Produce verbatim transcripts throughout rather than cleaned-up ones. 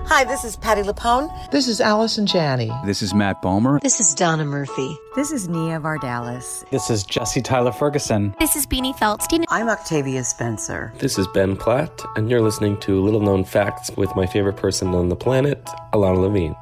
Hi, this is Patti LuPone. This is Allison Janney. This is Matt Bomer. This is Donna Murphy. This is Nia Vardalos. This is Jesse Tyler Ferguson. This is Beanie Feldstein. I'm Octavia Spencer. This is Ben Platt, and you're listening to Little Known Facts with my favorite person on the planet, Alana Levine.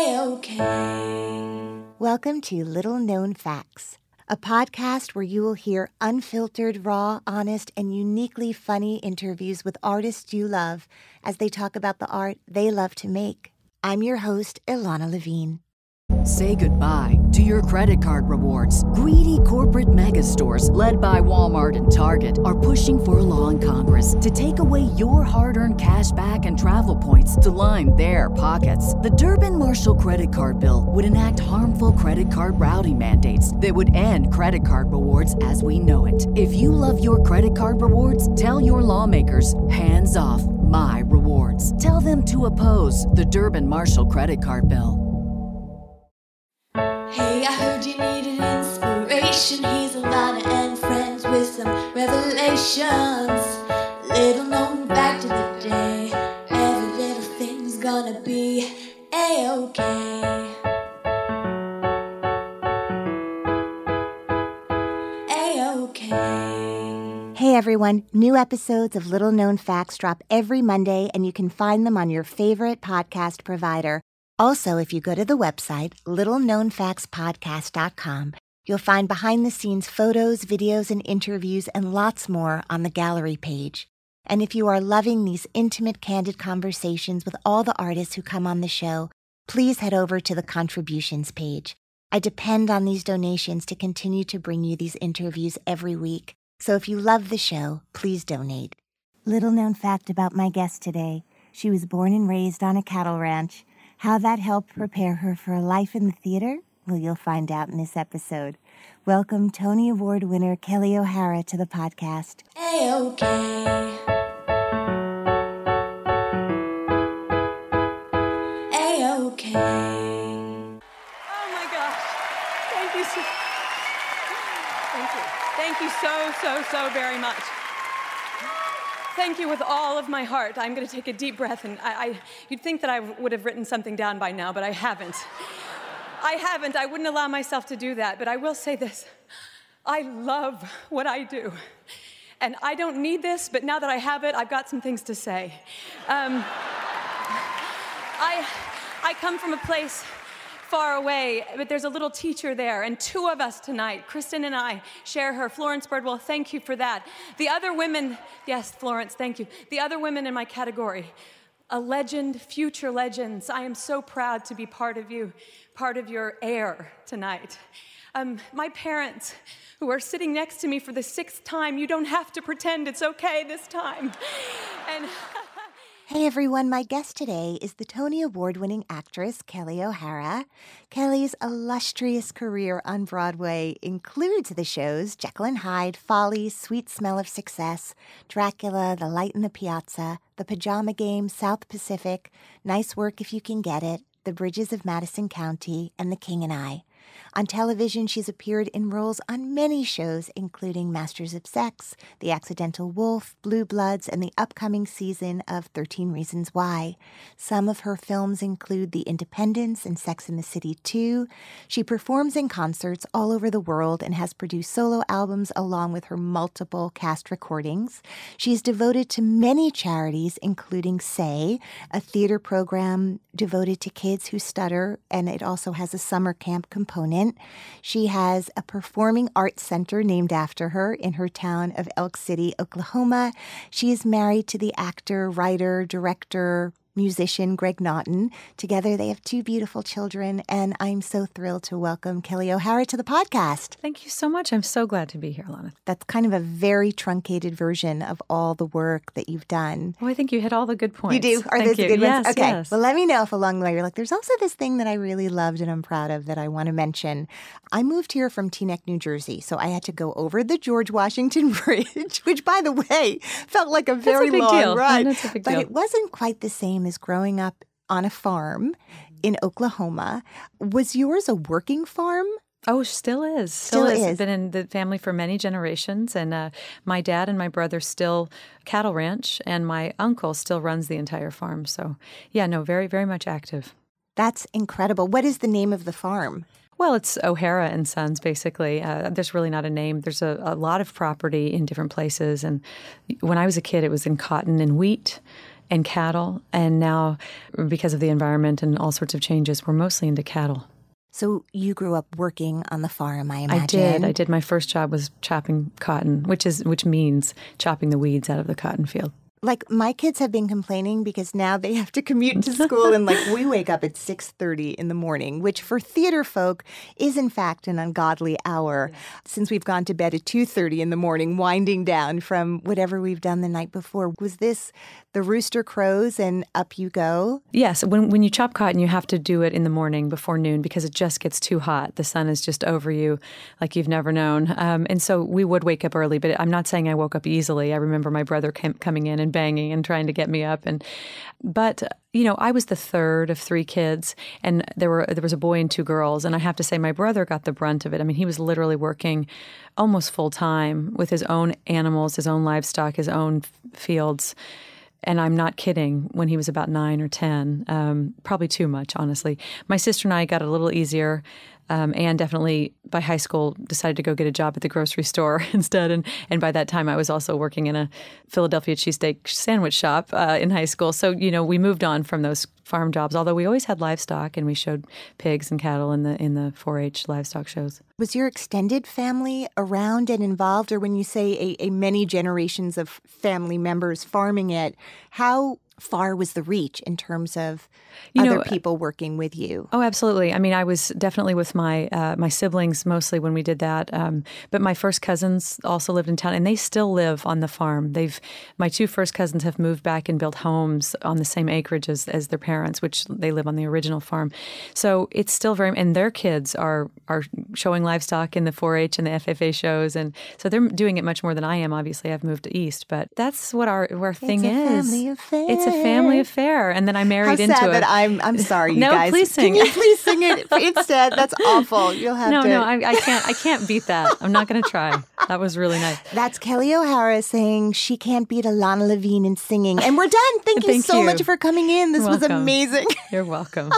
A-OK. Welcome to Little Known Facts, a podcast where you will hear unfiltered, raw, honest, and uniquely funny interviews with artists you love as they talk about the art they love to make. I'm your host, Ilana Levine. Say goodbye to your credit card rewards. Greedy corporate mega stores, led by Walmart and Target, are pushing for a law in Congress to take away your hard-earned cash back and travel points to line their pockets. The Durbin-Marshall credit card bill would enact harmful credit card routing mandates that would end credit card rewards as we know it. If you love your credit card rewards, tell your lawmakers, hands off my rewards. Tell them to oppose the Durbin-Marshall credit card bill. Hey, I heard you needed inspiration. Here's Alana and friends with some revelations. Little known fact of the day. Every little thing's gonna be A-OK. A-OK. Hey everyone, new episodes of Little Known Facts drop every Monday, and you can find them on your favorite podcast provider. Also, if you go to the website, little known facts podcast dot com, you'll find behind-the-scenes photos, videos, and interviews, and lots more on the gallery page. And if you are loving these intimate, candid conversations with all the artists who come on the show, please head over to the contributions page. I depend on these donations to continue to bring you these interviews every week. So if you love the show, please donate. Little known fact about my guest today. She was born and raised on a cattle ranch. How that helped prepare her for a life in the theater? Well, you'll find out in this episode. Welcome Tony Award winner Kelly O'Hara to the podcast. A-OK. A-OK. Oh my gosh. Thank you so Thank you. Thank you so, so, so very much. Thank you with all of my heart. I'm going to take a deep breath, and I, I, you'd think that I would have written something down by now, but I haven't. I haven't. I wouldn't allow myself to do that, but I will say this. I love what I do, and I don't need this, but now that I have it, I've got some things to say. Um, I, I come from a place far away, but there's a little teacher there, and two of us tonight, Kristen and I, share her. Florence Birdwell, thank you for that. The other women, yes, Florence, thank you. The other women in my category, a legend, future legends. I am so proud to be part of you, part of your air tonight. Um, my parents, who are sitting next to me for the sixth time, you don't have to pretend it's okay this time. And Hey everyone, my guest today is the Tony Award-winning actress Kelly O'Hara. Kelly's illustrious career on Broadway includes the shows Jekyll and Hyde, Folly, Sweet Smell of Success, Dracula, The Light in the Piazza, The Pajama Game, South Pacific, Nice Work If You Can Get It, The Bridges of Madison County, and The King and I. On television, she's appeared in roles on many shows, including Masters of Sex, The Accidental Wolf, Blue Bloods, and the upcoming season of thirteen Reasons Why. Some of her films include The Independents and Sex and the City two. She performs in concerts all over the world and has produced solo albums along with her multiple cast recordings. She is devoted to many charities, including Say, a theater program devoted to kids who stutter, and it also has a summer camp component. She has a performing arts center named after her in her town of Elk City, Oklahoma. She is married to the actor, writer, director, musician Greg Naughton. Together, they have two beautiful children, and I'm so thrilled to welcome Kelly O'Hara to the podcast. Thank you so much. I'm so glad to be here, Lana. That's kind of a very truncated version of all the work that you've done. Oh, I think you hit all the good points. You do? Are Thank those you. the good yes, ones? Okay. Yes. Well, let me know if along the way you're like, there's also this thing that I really loved and I'm proud of that I want to mention. I moved here from Teaneck, New Jersey, so I had to go over the George Washington Bridge, which, by the way, felt like a very That's a big long deal. ride. That's a big but deal. it wasn't quite the same as growing up on a farm in Oklahoma. Was yours a working farm? Oh, still is. Still Still, is. Been in the family for many generations. And uh, my dad and my brother still cattle ranch, and my uncle still runs the entire farm. So, yeah, no, very, very much active. That's incredible. What is the name of the farm? Well, it's O'Hara and Sons, basically. Uh, there's really not a name. There's a, a lot of property in different places. And when I was a kid, it was in cotton and wheat and cattle. And now, because of the environment and all sorts of changes, we're mostly into cattle. So you grew up working on the farm, I imagine. I did. I did. My first job was chopping cotton, which is which means chopping the weeds out of the cotton field. Like, my kids have been complaining because now they have to commute to school, and, like, we wake up at six thirty in the morning, which for theater folk is, in fact, an ungodly hour, yeah. since we've gone to bed at two thirty in the morning, winding down from whatever we've done the night before. Was this the rooster crows and up you go? Yes. When when you chop cotton, you have to do it in the morning before noon because it just gets too hot. The sun is just over you like you've never known. Um, and so we would wake up early, but I'm not saying I woke up easily. I remember my brother came, coming in and banging and trying to get me up. And but you know, I was the third of three kids, and there were there was a boy and two girls. And I have to say, my brother got the brunt of it. I mean, he was literally working almost full time with his own animals, his own livestock, his own f- fields. And I'm not kidding, when he was about nine or ten, um, probably too much, honestly. My sister and I got a little easier. Um, and definitely by high school decided to go get a job at the grocery store instead. And, and by that time, I was also working in a Philadelphia cheesesteak sandwich shop uh, in high school. So, you know, we moved on from those farm jobs, although we always had livestock and we showed pigs and cattle in the in the four H livestock shows. Was your extended family around and involved? Or when you say a, a many generations of family members farming it, how far was the reach in terms of you other know, people working with you? Oh, absolutely. I mean, I was definitely with my uh, my siblings mostly when we did that. Um, but my first cousins also lived in town, and they still live on the farm. They've my two first cousins have moved back and built homes on the same acreage as, as their parents, which they live on the original farm. So it's still very, and their kids are are showing livestock in the four H and the F F A shows, and so they're doing it much more than I am. Obviously, I've moved east, but that's what our our thing it's a is. Family affair. It's a family affair, and then I married How into sad it. That I'm I'm sorry, you no, guys. please sing. Can you please sing it instead? That's awful. You'll have no, to. No, no, I, I can't. I can't beat that. I'm not going to try. That was really nice. That's Kelly O'Hara saying she can't beat Alana Levine in singing. And we're done. Thank you Thank so you. much for coming in. This You're was welcome. amazing. You're welcome.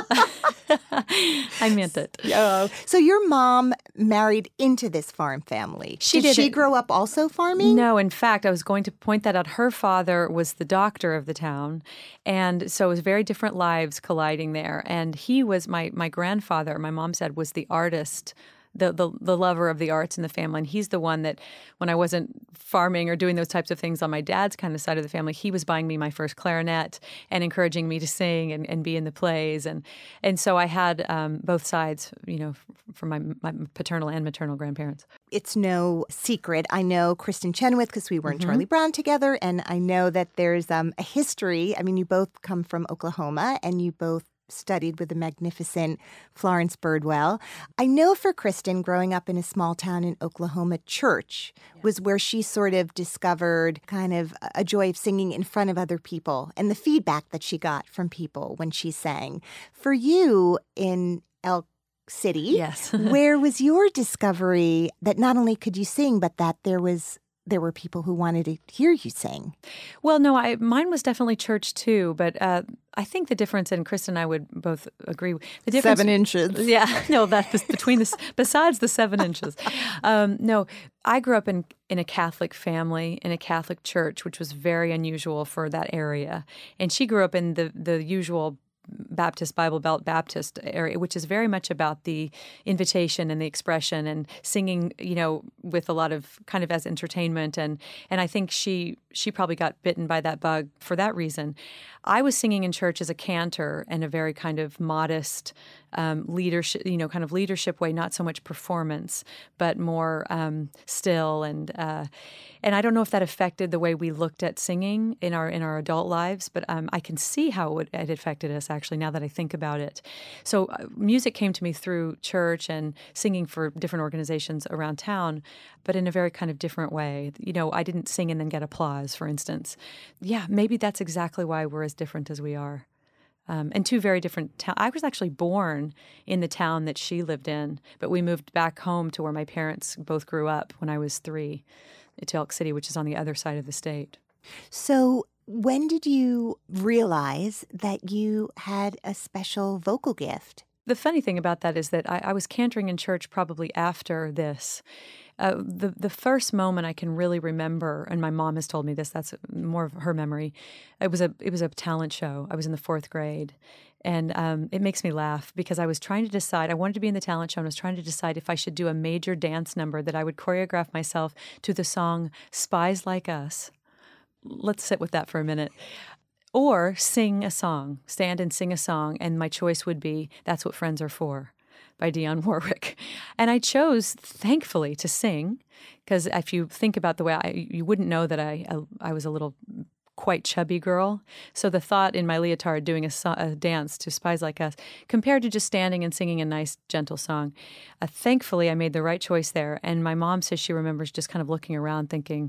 I meant it. Oh. So your mom married into this farm family. She did. did she it. grow up also farming? No, in fact, I was going to point that out. Her father was the doctor of the town, and so it was very different lives colliding there. And he was my my grandfather. My mom said was the artist. The, the the lover of the arts in the family. And he's the one that when I wasn't farming or doing those types of things on my dad's kind of side of the family, he was buying me my first clarinet and encouraging me to sing and, and be in the plays. And and so I had um, both sides, you know, from my, my paternal and maternal grandparents. It's no secret. I know Kristen Chenoweth because we were in Mm-hmm. Charlie Brown together. And I know that there's um, a history. I mean, you both come from Oklahoma and you both studied with the magnificent Florence Birdwell. I know for Kristen, growing up in a small town in Oklahoma, church was where she sort of discovered kind of a joy of singing in front of other people and the feedback that she got from people when she sang. For you in Elk City, yes. where was your discovery that not only could you sing, but that there was there were people who wanted to hear you sing? Well, no, I mine was definitely church too, but uh, I think the difference, and Chris and I would both agree, the difference. Seven inches. Yeah, no, that was between the besides the seven inches. Um, no, I grew up in in a Catholic family in a Catholic church, which was very unusual for that area, and she grew up in the the usual Baptist, Bible Belt Baptist area, which is very much about the invitation and the expression and singing, you know, with a lot of kind of as entertainment. And and I think she she probably got bitten by that bug for that reason. I was singing in church as a cantor in a very kind of modest um, leadership, you know, kind of leadership way, not so much performance, but more um, still. And uh, and I don't know if that affected the way we looked at singing in our in our adult lives, but um, I can see how it, it affected us, actually, now that I think about it. So uh, music came to me through church and singing for different organizations around town, but in a very kind of different way. You know, I didn't sing and then get applause, for instance. Yeah, maybe that's exactly why we're as different as we are. Um, and two very different towns. I was actually born in the town that she lived in, but we moved back home to where my parents both grew up when I was three, to Elk City, which is on the other side of the state. So when did you realize that you had a special vocal gift? The funny thing about that is that I, I was cantering in church probably after this. Uh, the the first moment I can really remember, and my mom has told me this, that's more of her memory. It was a it was a talent show. I was in the fourth grade, and um, it makes me laugh because I was trying to decide. I wanted to be in the talent show, and I was trying to decide if I should do a major dance number that I would choreograph myself to the song "Spies Like Us." Let's sit with that for a minute. Or sing a song, stand and sing a song, and my choice would be "That's What Friends Are For" by Dionne Warwick. And I chose, thankfully, to sing, because if you think about the way I, you wouldn't know that I, I, I was a little quite chubby girl. So the thought in my leotard doing a, so, a dance to Spies Like Us, compared to just standing and singing a nice, gentle song, uh, thankfully I made the right choice there. And my mom says she remembers just kind of looking around thinking,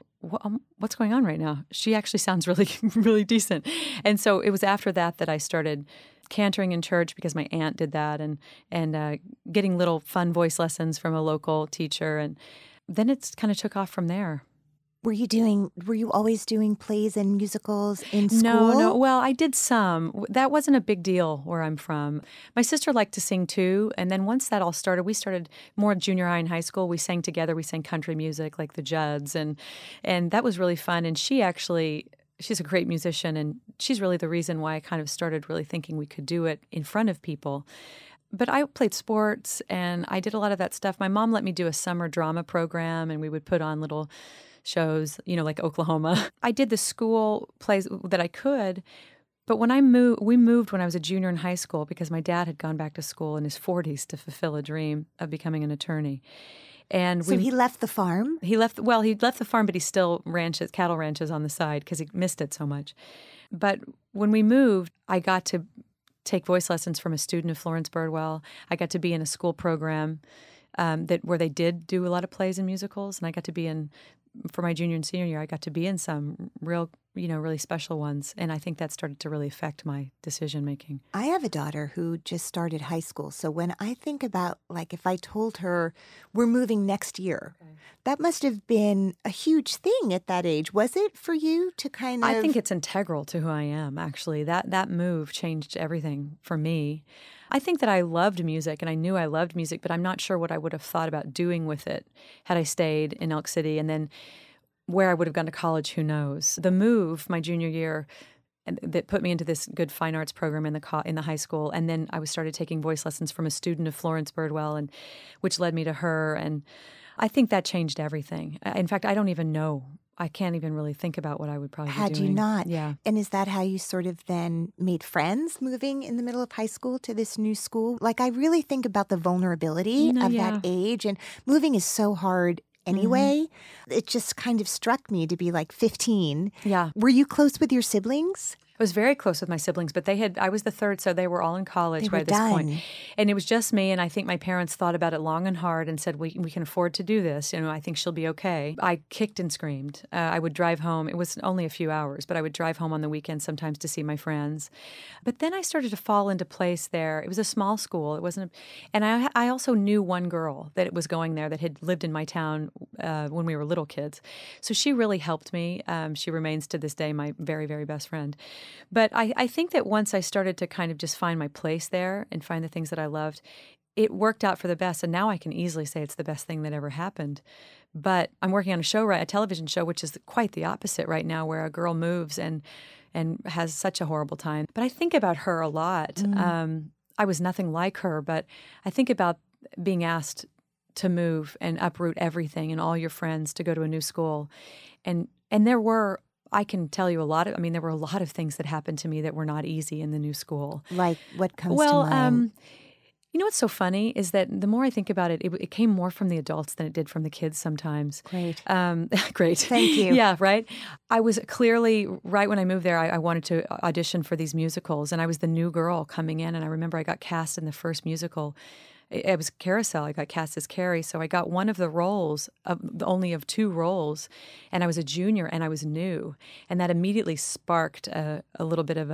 what's going on right now? She actually sounds really, really decent. And so it was after that that I started cantering in church because my aunt did that, and and uh, getting little fun voice lessons from a local teacher. And then it kind of took off from there. Were you doing, were you always doing plays and musicals in school? No, no. Well, I did some. That wasn't a big deal where I'm from. My sister liked to sing too. And then once that all started, we started more junior high and high school. We sang together. We sang country music like the Judds. And, and that was really fun. And she actually, she's a great musician. And she's really the reason why I kind of started really thinking we could do it in front of people. But I played sports and I did a lot of that stuff. My mom let me do a summer drama program, and we would put on little shows, you know, like Oklahoma. I did the school plays that I could, but when I moved, we moved when I was a junior in high school because my dad had gone back to school in his forties to fulfill a dream of becoming an attorney. And so we, he left the farm? He left, well, he left the farm, but he still ranches, cattle ranches on the side because he missed it so much. But when we moved, I got to take voice lessons from a student of Florence Birdwell. I got to be in a school program um, that where they did do a lot of plays and musicals, and I got to be in, for my junior and senior year, I got to be in some real, you know, really special ones. And I think that started to really affect my decision making. I have a daughter who just started high school. So when I think about, like, if I told her we're moving next year, okay, that must have been a huge thing at that age. Was it for you to kind of? I think it's integral to who I am, actually. That that move changed everything for me. I think that I loved music, and I knew I loved music, but I'm not sure what I would have thought about doing with it had I stayed in Elk City. And then where I would have gone to college, who knows? The move my junior year that put me into this good fine arts program in the co- in the high school, and then I was started taking voice lessons from a student of Florence Birdwell, and which led me to her. And I think that changed everything. In fact, I don't even know. I can't even really think about what I would probably Had be doing. you not? Yeah. And is that how you sort of then made friends moving in the middle of high school to this new school? Like, I really think about the vulnerability No, of yeah. that age, and moving is so hard anyway. Mm-hmm. It just kind of struck me to be like fifteen. Yeah. Were you close with your siblings? I was very close with my siblings, but they had, I was the third, so they were all in college They by were this done. point. And it was just me, and I think my parents thought about it long and hard and said, we we can afford to do this. You know, I think she'll be okay. I kicked and screamed. Uh, I would drive home. It was only a few hours, but I would drive home on the weekends sometimes to see my friends. But then I started to fall into place there. It was a small school. It wasn't, a, and I I also knew one girl that was going there that had lived in my town uh, when we were little kids. So she really helped me. Um, she remains to this day my very, very best friend. But I, I think that once I started to kind of just find my place there and find the things that I loved, it worked out for the best. And now I can easily say it's the best thing that ever happened. But I'm working on a show, right, a television show, which is quite the opposite right now, where a girl moves and and has such a horrible time. But I think about her a lot. Mm. Um, I was nothing like her, but I think about being asked to move and uproot everything and all your friends to go to a new school. And and there were I can tell you a lot of, I mean, there were a lot of things that happened to me that were not easy in the new school. Like what comes well, to mind? Um, you know what's so funny is that the more I think about it, it, it came more from the adults than it did from the kids sometimes. Great. Um, great. Thank you. Yeah, right? I was clearly, right when I moved there, I, I wanted to audition for these musicals, and I was the new girl coming in, and I remember I got cast in the first musical. It was Carousel. I got cast as Carrie, so I got one of the roles, of only of two roles, and I was a junior and I was new, and that immediately sparked a, a little bit of a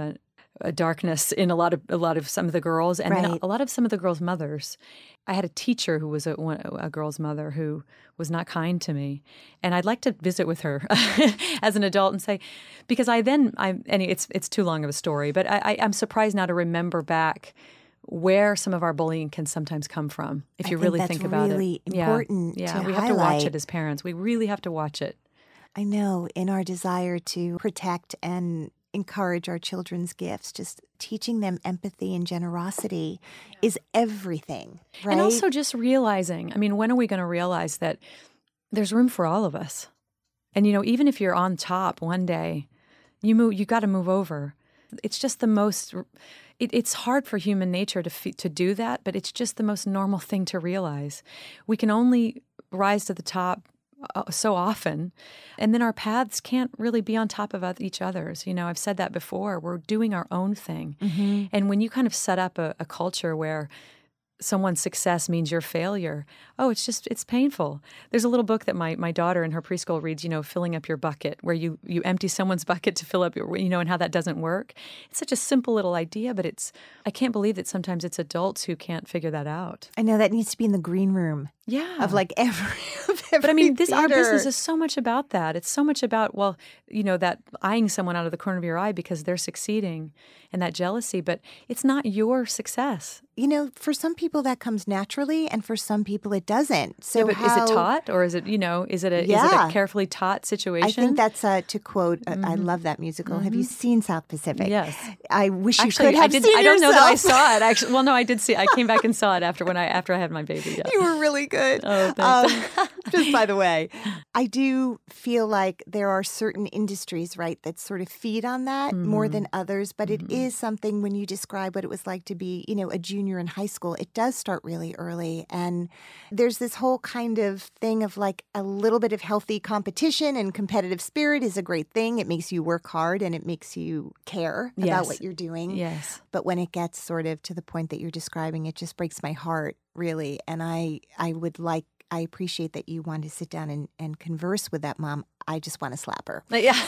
a darkness in a lot of a lot of some of the girls, and then a, Right. a lot of some of the girls' mothers. I had a teacher who was a, one- a girl's mother who was not kind to me, and I'd like to visit with her as an adult and say, because I then I and it's it's too long of a story, but I, I, I'm surprised now to remember back where some of our bullying can sometimes come from. If I you think really that's think about really it, Yeah. important Yeah, to we have to watch highlight. it as parents. We really have to watch it. I know, in our desire to protect and encourage our children's gifts, just teaching them empathy and generosity is everything, right? And also just realizing, I mean, when are we going to realize that there's room for all of us? And, you know, even if you're on top one day, you move, you got to move over. It's just the most, it, it's hard for human nature to f- to do that, but it's just the most normal thing to realize. We can only rise to the top uh, so often, and then our paths can't really be on top of oth- each other's. You know, I've said that before. We're doing our own thing. Mm-hmm. And when you kind of set up a, a culture where someone's success means your failure, oh, it's just, it's painful. There's a little book that my, my daughter in her preschool reads, you know, Filling Up Your Bucket, where you, you empty someone's bucket to fill up your, you know, and how that doesn't work. It's such a simple little idea, but it's, I can't believe that sometimes it's adults who can't figure that out. I know that needs to be in the green room Yeah. of like every, of every But I mean, this our theater. business is so much about that. It's so much about, well, you know, that eyeing someone out of the corner of your eye because they're succeeding and that jealousy, but it's not your success. You know, for some people that comes naturally, and for some people it doesn't. So Yeah, but how, is it taught, or is it, you know, is it a, is it Yeah. a carefully taught situation? I think that's uh, to quote. Uh, I love that musical. Have you seen South Pacific? Yes. I wish you Actually, could have I did. seen I don't know that I yourself. saw it. Actually, well, no, I did see. I came back and saw it after when I after I had my baby. Yeah. You were really good. Oh, thanks. Um, just by the way, I do feel like there are certain industries, right, that sort of feed on that more Mm-hmm. than others. But it is something when you describe what it was like to be, you know, a junior in high school, it does start really early. And there's this whole kind of thing of like a little bit of healthy competition, and competitive spirit is a great thing. It makes you work hard and it makes you care about Yes. what you're doing. Yes. But when it gets sort of to the point that you're describing, it just breaks my heart, really. And I, I would like, I appreciate that you want to sit down and, and converse with that mom. I just want to slap her. But yeah.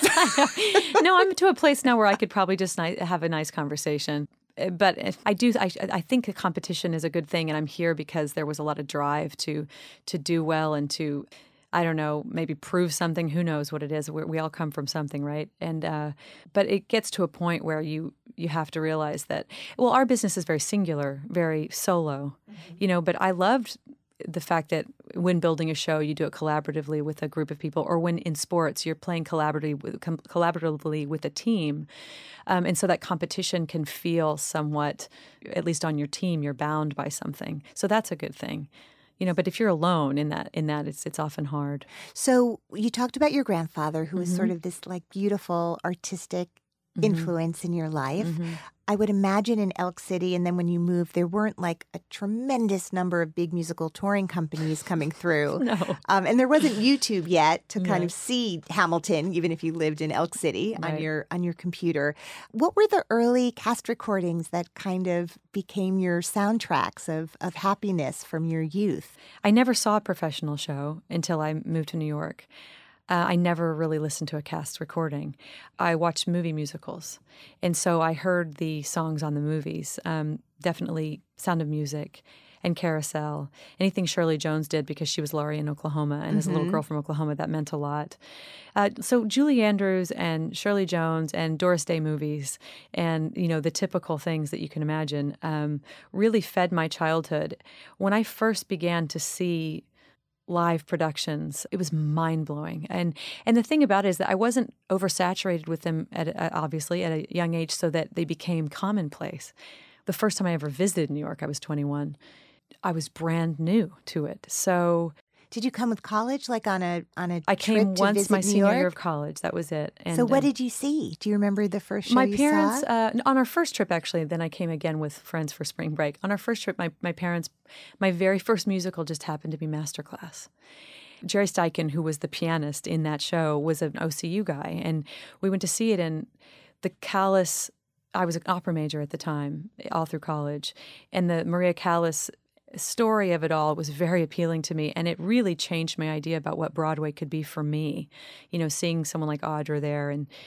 No, I'm to a place now where I could probably just ni- have a nice conversation. Uh, But if I do. I, I think the competition is a good thing, and I'm here because there was a lot of drive to to do well and to, I don't know, maybe prove something. Who knows what it is? We, we all come from something, right? And uh, but it gets to a point where you you have to realize that. Well, our business is very singular, very solo, you know. But I loved the fact that when building a show, you do it collaboratively with a group of people, or when in sports, you're playing collaboratively with, com- collaboratively with a team. Um, and so that competition can feel somewhat, at least on your team, you're bound by something. So that's a good thing. You know, but if you're alone in that, in that, it's it's often hard. So you talked about your grandfather, who was sort of this like beautiful artistic influence in your life. I would imagine in Elk City, and then when you moved, there weren't like a tremendous number of big musical touring companies coming through. No. Um, and there wasn't YouTube yet to kind Yeah. of see Hamilton, even if you lived in Elk City on Right. your on your computer. What were the early cast recordings that kind of became your soundtracks of, of happiness from your youth? I never saw a professional show until I moved to New York. Uh, I never really listened to a cast recording. I watched movie musicals. And so I heard the songs on the movies, um, definitely Sound of Music and Carousel, anything Shirley Jones did because she was Laurie in Oklahoma. And as a little girl from Oklahoma, that meant a lot. Uh, so Julie Andrews and Shirley Jones and Doris Day movies and, you know, the typical things that you can imagine um, really fed my childhood. When I first began to see live productions, it was mind-blowing. And and the thing about it is that I wasn't oversaturated with them, at uh, obviously, at a young age so that they became commonplace. The first time I ever visited New York, I was twenty-one. I was brand new to it. So Did you come with college, like on a on a I trip came to once visit my New senior York? year of college. That was it. And, So what um, did you see? Do you remember the first show my you parents, saw? uh, on our first trip, actually, then I came again with friends for spring break. On our first trip, my, my parents, my very first musical just happened to be Masterclass. Jerry Steichen, who was the pianist in that show, was an O C U guy. And we went to see it in the Callas. I was an opera major at the time, all through college. And the Maria Callas story of it all was very appealing to me, and it really changed my idea about what Broadway could be for me. You know, seeing someone like Audra there, and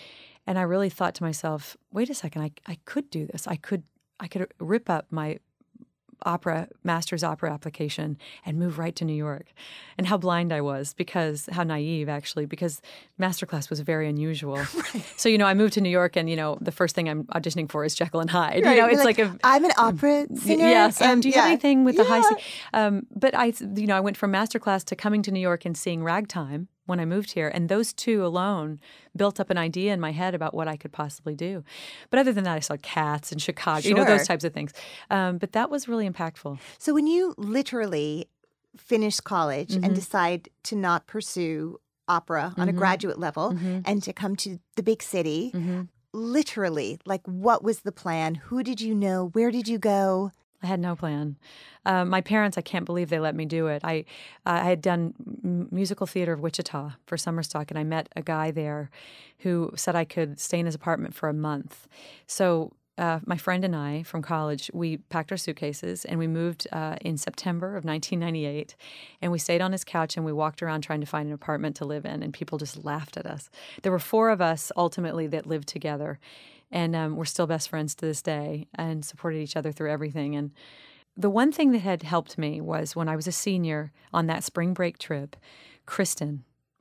And I really thought to myself, wait a second, I, I could do this. I could I could rip up my opera, master's opera application and move right to New York. And how blind I was, because how naive actually, because masterclass was very unusual. Right. So, you know, I moved to New York and, you know, the first thing I'm auditioning for is Jekyll and Hyde. Right. You know, it's like, like, a... I'm an opera singer. Yes. Um, and, do you yeah. have anything with yeah. the high C? Um, but I, you know, I went from masterclass to coming to New York and seeing Ragtime when I moved here. And those two alone built up an idea in my head about what I could possibly do. But other than that, I saw Cats in Chicago, Sure. you know, those types of things. Um, but that was really impactful. So when you literally finish college Mm-hmm. and decide to not pursue opera on Mm-hmm. a graduate level Mm-hmm. and to come to the big city, Mm-hmm. literally, like, what was the plan? Who did you know? Where did you go? I had no plan. Uh, my parents, I can't believe they let me do it. I I had done m- musical theater of Wichita for summer stock, and I met a guy there who said I could stay in his apartment for a month. So uh, my friend and I from college, we packed our suitcases and we moved uh, in September of nineteen ninety-eight, and we stayed on his couch and we walked around trying to find an apartment to live in, and people just laughed at us. There were four of us ultimately that lived together. And um, we're still best friends to this day and supported each other through everything. And the one thing that had helped me was when I was a senior on that spring break trip, Kristen.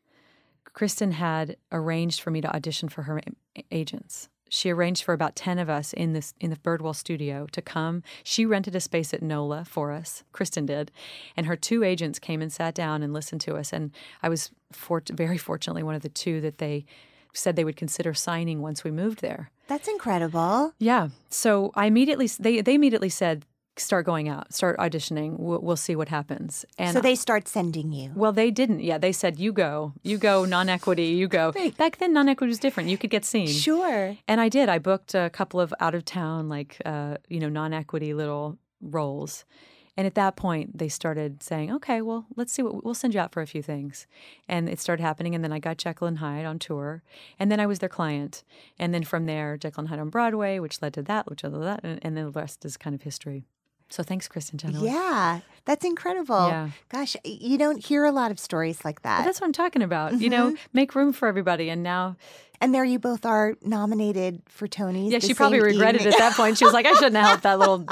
Kristen had arranged for me to audition for her agents. She arranged for about ten of us in this in the Birdwell studio to come. She rented a space at NOLA for us. Kristen did. And her two agents came and sat down and listened to us. And I was fort- very fortunately one of the two that they said they would consider signing once we moved there. That's incredible. Yeah. So I immediately, they, they immediately said, start going out, start auditioning. We'll, we'll see what happens. And So they start sending you. well, they didn't. Yeah, they said, you go, you go, non-equity, you go. Right. Back then, non-equity was different. You could get seen. Sure. And I did. I booked a couple of out-of-town, like, uh, you know, non-equity little roles. And at that point, they started saying, okay, well, let's see what, we'll send you out for a few things. And it started happening. And then I got Jekyll and Hyde on tour. And then I was their client. And then from there, Jekyll and Hyde on Broadway, which led to that, which led to that. And, and then the rest is kind of history. So thanks, Kristen Chenoweth. Yeah, that's incredible. Yeah. Gosh, you don't hear a lot of stories like that. But that's what I'm talking about. You know, make room for everybody. And now... And there you both are nominated for Tonys. Yeah, the she probably same regretted evening. it at that point. She was like, I shouldn't have helped that little...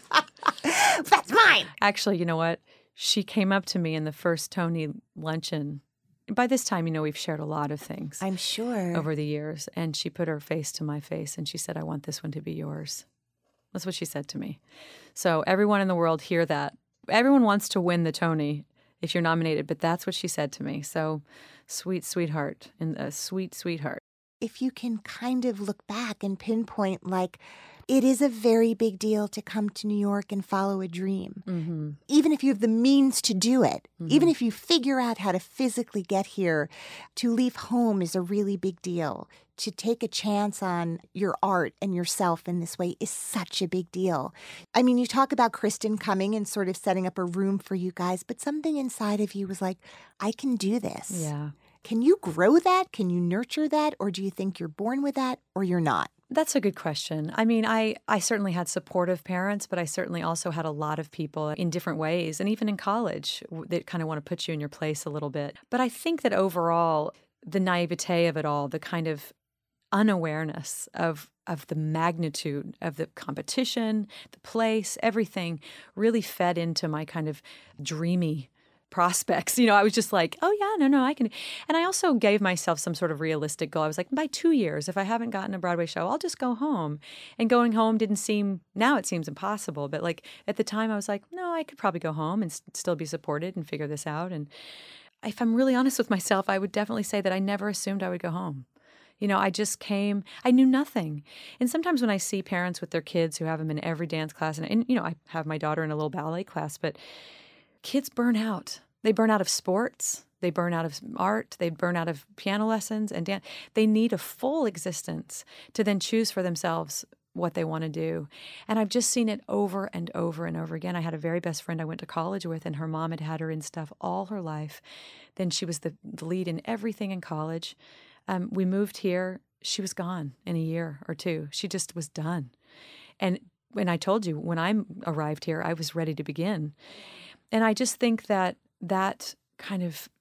That's mine. Actually, you know what? She came up to me in the first Tony luncheon. By this time, you know, we've shared a lot of things I'm sure. over the years. And she put her face to my face and she said, I want this one to be yours. That's what she said to me. So everyone in the world hear that. Everyone wants to win the Tony if you're nominated, but that's what she said to me. So sweet, sweetheart, and a sweet, sweetheart. If you can kind of look back and pinpoint, like, it is a very big deal to come to New York and follow a dream. Mm-hmm. Even if you have the means to do it, Mm-hmm. even if you figure out how to physically get here, to leave home is a really big deal. To take a chance on your art and yourself in this way is such a big deal. I mean, you talk about Kristen coming and sort of setting up a room for you guys, but something inside of you was like, I can do this. Yeah. Can you grow that? Can you nurture that? Or do you think you're born with that or you're not? That's a good question. I mean, I, I certainly had supportive parents, but I certainly also had a lot of people in different ways, and even in college, that kind of want to put you in your place a little bit. But I think that overall, the naivete of it all, the kind of unawareness of of the magnitude of the competition, the place, everything really fed into my kind of dreamy prospects. You know, I was just like, oh, yeah, no, no, I can. And I also gave myself some sort of realistic goal. I was like, by two years, if I haven't gotten a Broadway show, I'll just go home. And going home didn't seem, now it seems impossible. But like at the time, I was like, no, I could probably go home and s- still be supported and figure this out. And if I'm really honest with myself, I would definitely say that I never assumed I would go home. You know, I just came, I knew nothing. And sometimes when I see parents with their kids who have them in every dance class, and, and you know, I have my daughter in a little ballet class, but kids burn out. They burn out of sports. They burn out of art. They burn out of piano lessons and dance. They need a full existence to then choose for themselves what they want to do. And I've just seen it over and over and over again. I had a very best friend I went to college with, and her mom had had her in stuff all her life. Then she was the, the lead in everything in college. Um, we moved here. She was gone in a year or two. She just was done. And when I told you, when I arrived here, I was ready to begin. And I just think that that kind of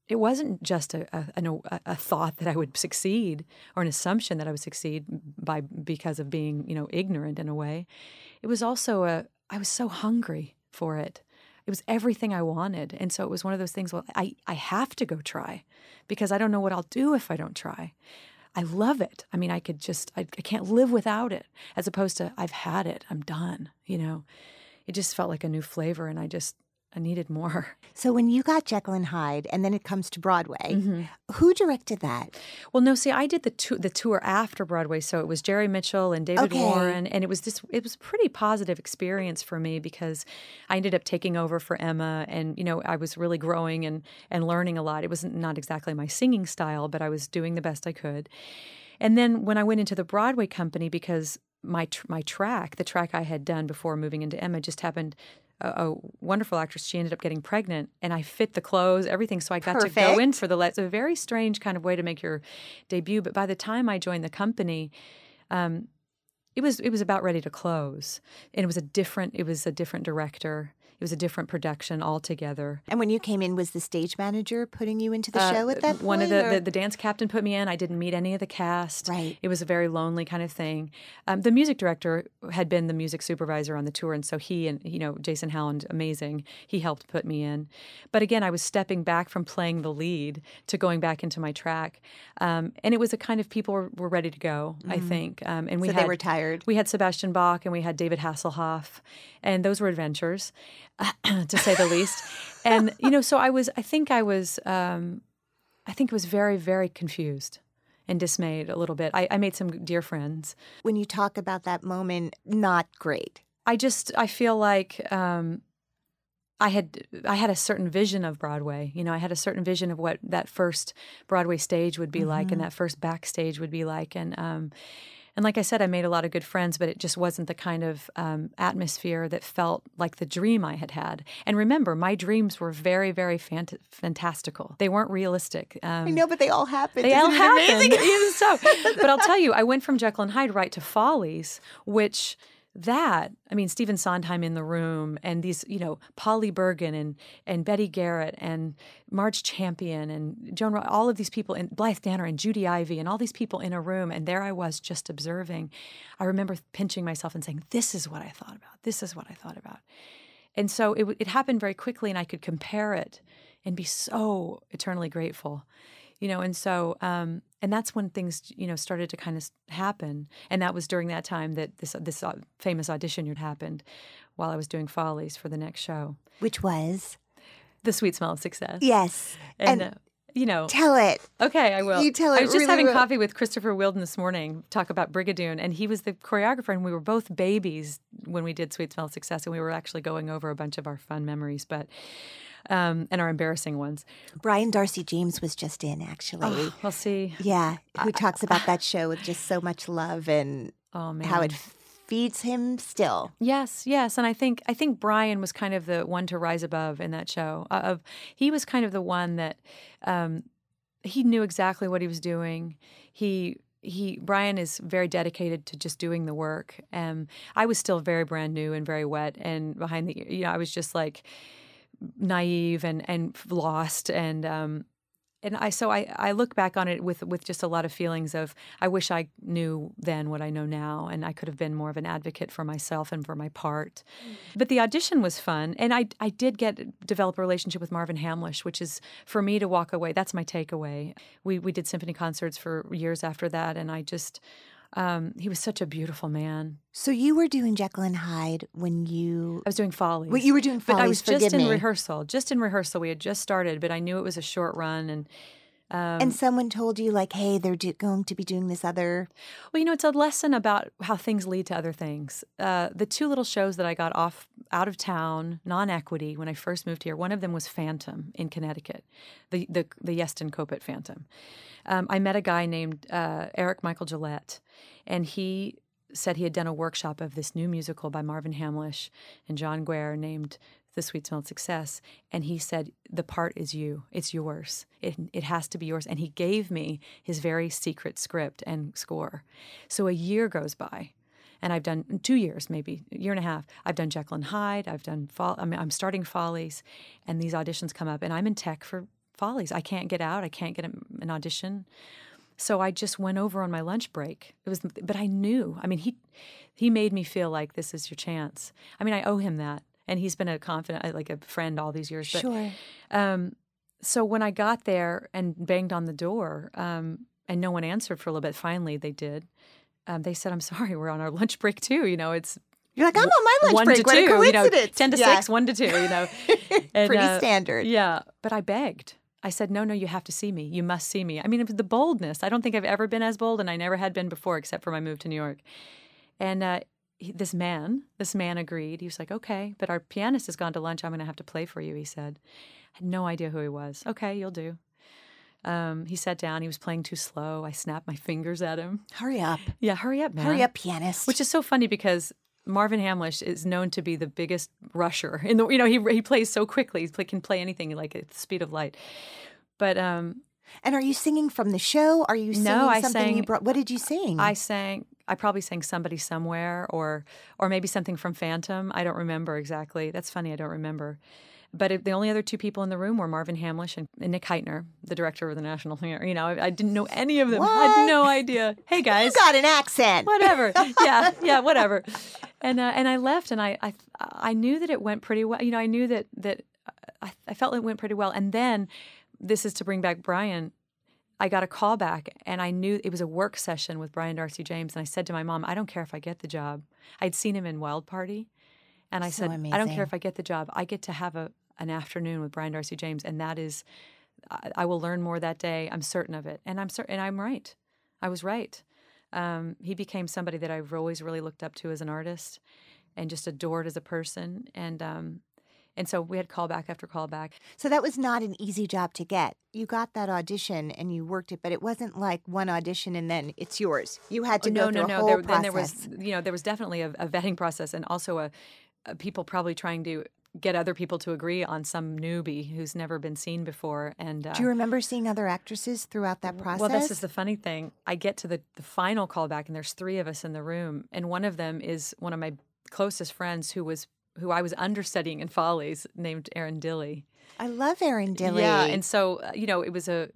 it wasn't just a, a, an, a thought that I would succeed or an assumption that I would succeed by because of being, you know, ignorant in a way. It was also a, I was so hungry for it. It was everything I wanted. And so it was one of those things, well, I, I have to go try because I don't know what I'll do if I don't try. I love it. I mean, I could just, I, I can't live without it, as opposed to I've had it, I'm done, you know. It just felt like a new flavor, and I just, I needed more. So when you got Jekyll and Hyde, and then it comes to Broadway, Mm-hmm. who directed that? Well, no, see, I did the tu- the tour after Broadway, so it was Jerry Mitchell and David Okay. Warren, and it was this. It was a pretty positive experience for me because I ended up taking over for Emma, and you know, I was really growing and and learning a lot. It wasn't not exactly my singing style, but I was doing the best I could. And then when I went into the Broadway company, because my tr- my track, the track I had done before moving into Emma, just happened. A, a wonderful actress, she ended up getting pregnant, and I fit the clothes, everything, so I got Perfect. to go in for the. It's a very strange kind of way to make your debut. But by the time I joined the company, um, it was it was about ready to close, and it was a different. It was a different director. It was a different production altogether. And when you came in, was the stage manager putting you into the Uh, show at that point? One of the, or- the the dance captain put me in. I didn't meet any of the cast. Right. It was a very lonely kind of thing. Um, the music director had been the music supervisor on the tour, and so he and you know Jason Howland, amazing. He helped put me in. But again, I was stepping back from playing the lead to going back into my track, um, and it was a kind of people were, were ready to go. I think, um, and we So had they were tired. We had Sebastian Bach and we had David Hasselhoff, and those were adventures, to say the least. And you know, so I was. I think I was. Um, I think I was very, very confused and dismayed a little bit. I, I made some dear friends. When you talk about that moment, not great. I just. I feel like. Um, I had I had a certain vision of Broadway. You know, I had a certain vision of what that first Broadway stage would be like, and that first backstage would be like, and um, and like I said, I made a lot of good friends, but it just wasn't the kind of um, atmosphere that felt like the dream I had had. And remember, my dreams were very, very fant- fantastical. They weren't realistic. Um, I know, but they all happened. They all Isn't it happened. amazing? Even so, but I'll tell you, I went from Jekyll and Hyde right to Follies, which. That, I mean, Stephen Sondheim in the room and these, you know, Polly Bergen and, and Betty Garrett and Marge Champion and Joan, Ro- all of these people, and Blythe Danner and Judy Ivey and all these people in a room. And there I was just observing. I remember pinching myself and saying, this is what I thought about. This is what I thought about. And so it, it happened very quickly, and I could compare it and be so eternally grateful. You know, and so, um, and that's when things, you know, started to kind of happen. And that was during that time that this this uh, famous audition had happened while I was doing Follies for the next show. Which was? The Sweet Smell of Success. Yes. And, And uh, you know. Tell it. Okay, I will. You tell I it was just really having well. coffee with Christopher Wilden this morning, talk about Brigadoon, and he was the choreographer, and we were both babies when we did Sweet Smell of Success, and we were actually going over a bunch of our fun memories, but um, and our embarrassing ones. Brian Darcy James was just in, actually. Oh, we'll see. Yeah, who talks about that show with just so much love and Oh man, how it feeds him still. Yes, yes, and I think I think Brian was kind of the one to rise above in that show. Uh, of he was kind of the one that um, he knew exactly what he was doing. He he Brian is very dedicated to just doing the work. Um, I was still very brand new and very wet, and behind the you know I was just like naive and and lost and. Um, And I so I, I look back on it with with just a lot of feelings of I wish I knew then what I know now, and I could have been more of an advocate for myself and for my part. Mm. But the audition was fun, and I I did get develop a relationship with Marvin Hamlish, which is for me to walk away. That's my takeaway. We we did symphony concerts for years after that, and I just um, he was such a beautiful man. So you were doing Jekyll and Hyde when you... I was doing Follies. Well, you were doing Follies, but I was forgive just in me. rehearsal. Just in rehearsal, we had just started, but I knew it was a short run, and. Um, And someone told you, like, hey, they're do- going to be doing this other... Well, you know, it's a lesson about how things lead to other things. Uh, the two little shows that I got off out of town, non-equity, when I first moved here, one of them was Phantom in Connecticut, the the, the Yeston Kopit Phantom. Um, I met a guy named uh, Eric Michael Gillette, and he said he had done a workshop of this new musical by Marvin Hamlish and John Guare named The Sweet Smell of Success, and he said, the part is you. It's yours. It it has to be yours. And he gave me his very secret script and score. So a year goes by, and I've done two years, maybe a year and a half. I've done Jekyll and Hyde. I've done, Fo- I mean, I'm starting Follies, and these auditions come up, and I'm in tech for Follies. I can't get out. I can't get an audition. So I just went over on my lunch break. It was, but I knew. I mean, he he made me feel like this is your chance. I mean, I owe him that, and he's been a confidant, like a friend, all these years. But, Sure. Um, so when I got there and banged on the door, um, and no one answered for a little bit, finally they did. Um, they said, "I'm sorry, we're on our lunch break too. You know, it's." You're like, I'm on my lunch one break. to What two, a you know, coincidence. ten to Yeah. six, one to two, you know. And, Pretty uh, standard. Yeah, but I begged. I said, no, no, you have to see me. You must see me. I mean, it was the boldness. I don't think I've ever been as bold, and I never had been before except for my move to New York. And uh, he, this man, this man agreed. He was like, okay, but our pianist has gone to lunch. I'm going to have to play for you, he said. I had no idea who he was. Okay, you'll do. Um, he sat down. He was playing too slow. I snapped my fingers at him. Hurry up. Yeah, hurry up, man. Hurry up, pianist. Which is so funny because Marvin Hamlisch is known to be the biggest rusher. In the, you know, he he plays so quickly. He play, can play anything like at the speed of light. But um, and are you singing from the show? Are you singing No, I something sang- you brought? What did you sing? I sang. I probably sang Somebody Somewhere, or or maybe something from Phantom. I don't remember exactly. That's funny. I don't remember. But it, the only other two people in the room were Marvin Hamlisch and, and Nick Heitner, the director of the National Theater. You know, I, I didn't know any of them. I What? had no idea. Hey guys, You got an accent. whatever. Yeah, yeah, whatever. And uh, and I left, and I, I I knew that it went pretty well. You know, I knew that that I, I felt it went pretty well. And then this is to bring back Brian. I got a call back, and I knew it was a work session with Brian Darcy James. And I said to my mom, I don't care if I get the job. I'd seen him in Wild Party, and I So said, I don't amazing. care if I get the job. I get to have a an afternoon with Brian Darcy James, and that is, I, I will learn more that day. I'm certain of it, and I'm certain, and I'm right. I was right. Um, he became somebody that I've always really looked up to as an artist, and just adored as a person. And um, and so we had callback after callback. So that was not an easy job to get. You got that audition and you worked it, but it wasn't like one audition and then it's yours. You had to Oh, go no, through no, a no. whole There, process. then there was, you know, there was definitely a, a vetting process, and also a, a people probably trying to get other people to agree on some newbie who's never been seen before. And uh, Do you remember seeing other actresses throughout that process? well, this is the funny thing. I get to the, the final callback, and there's three of us in the room, and one of them is one of my closest friends who was who I was understudying in Follies, named Erin Dilly. I love Erin Dilly. Yeah, and so uh, you know, it was a,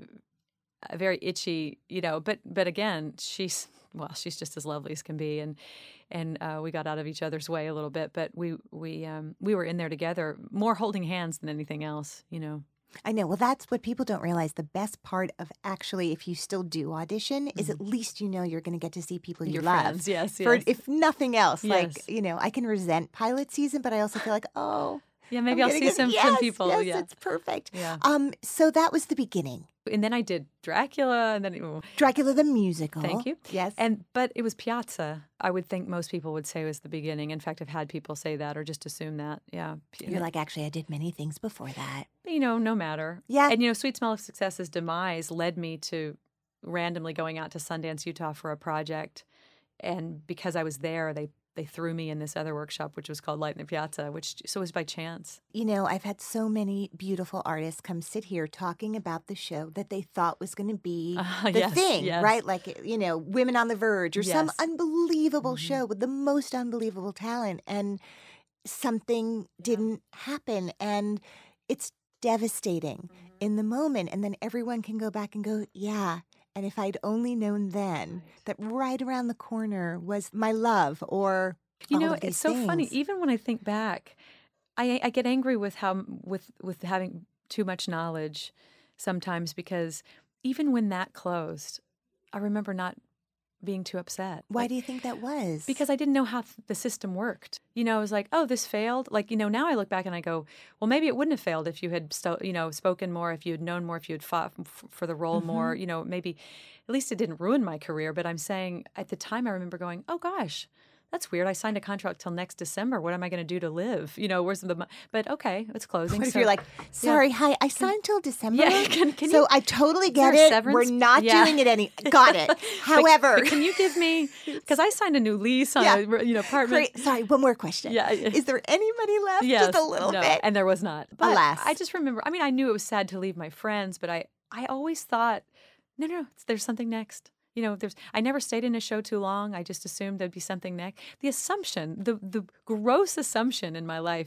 a very itchy, you know, but but again, she's well, she's just as lovely as can be, and and uh, we got out of each other's way a little bit, but we we um, we were in there together, more holding hands than anything else, you know. I know. Well, that's what people don't realize. The best part of actually, if you still do audition, is at least you know you're going to get to see people you Your love. friends, yes, For, yes. if nothing else, like, Yes. you know, I can resent pilot season, but I also feel like, oh. Yeah, maybe I'm I'll gonna see get- some yes, some people. Yes, yeah. it's perfect. Yeah. Um. So that was the beginning. And then I did Dracula, and then oh, Dracula the musical. thank you. Yes. And but it was Piazza. I would think most people would say was the beginning. In fact, I've had people say that or just assume that. Yeah. You're like, actually, I did many things before that. you know, no matter. Yeah. And, you know, Sweet Smell of Success's demise led me to randomly going out to Sundance, Utah for a project. And because I was there, they, they threw me in this other workshop, which was called Light in the Piazza, which so it was by chance. You know, I've had so many beautiful artists come sit here talking about the show that they thought was going to be Uh, the yes, thing, yes. right? Like, you know, Women on the Verge or some Yes. unbelievable Mm-hmm. show with the most unbelievable talent. And something didn't happen. And it's devastating Mm-hmm. in the moment. And then everyone can go back and go, yeah. And if I'd only known then that right around the corner was my love or You all know, of these it's so funny. things. Even when I think back, I, I get angry with how with with having too much knowledge sometimes, because even when that closed, I remember not being too upset. Why Like, do you think that was? because I didn't know how th- the system worked. You know, I was like, oh, this failed. Like, you know, now I look back and I go, well, maybe it wouldn't have failed if you had, sto- you know, spoken more, if you had known more, if you had fought f- for the role more. You know, maybe at least it didn't ruin my career. But I'm saying at the time I remember going, oh, gosh, that's weird. I signed a contract till next December. What am I going to do to live? You know, where's the, mo- but okay, it's closing. What if so- you're like, sorry, hi, I signed till December. Yeah, can- can so you- I totally there get a it. severance? We're not Yeah. doing it any. Got it. However, but can you give me, because I signed a new lease on Yeah. a, you know, apartment. Great. Sorry, one more question. Yeah. Is there anybody left? Yes, Just a little no, bit. and there was not. But Alas. I just remember. I mean, I knew it was sad to leave my friends, but I, I always thought, no, no, there's something next. You know, there's. I never stayed in a show too long. I just assumed there'd be something next. The assumption, the the gross assumption in my life